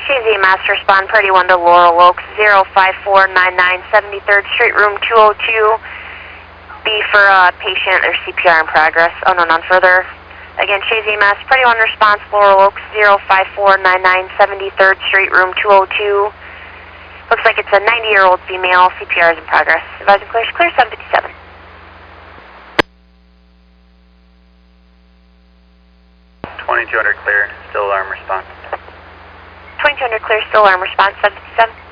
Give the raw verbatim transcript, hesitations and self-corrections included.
Chasey Master respond, Party one to Laurel Oaks, zero five four nine nine, seventy-third Street, room two oh two. B for uh, patient or C P R in progress, unknown on further. Again, Chasey Mass, Party one response, Laurel Oaks, zero five four nine nine, seventy-third Street, room two oh two. Looks like it's a ninety-year-old female, C P R is in progress. Advising clear, clear seven fifty-seven. twenty-two hundred clear, still alarm response. twenty-two hundred clear, still alarm response, seven fifty-seven.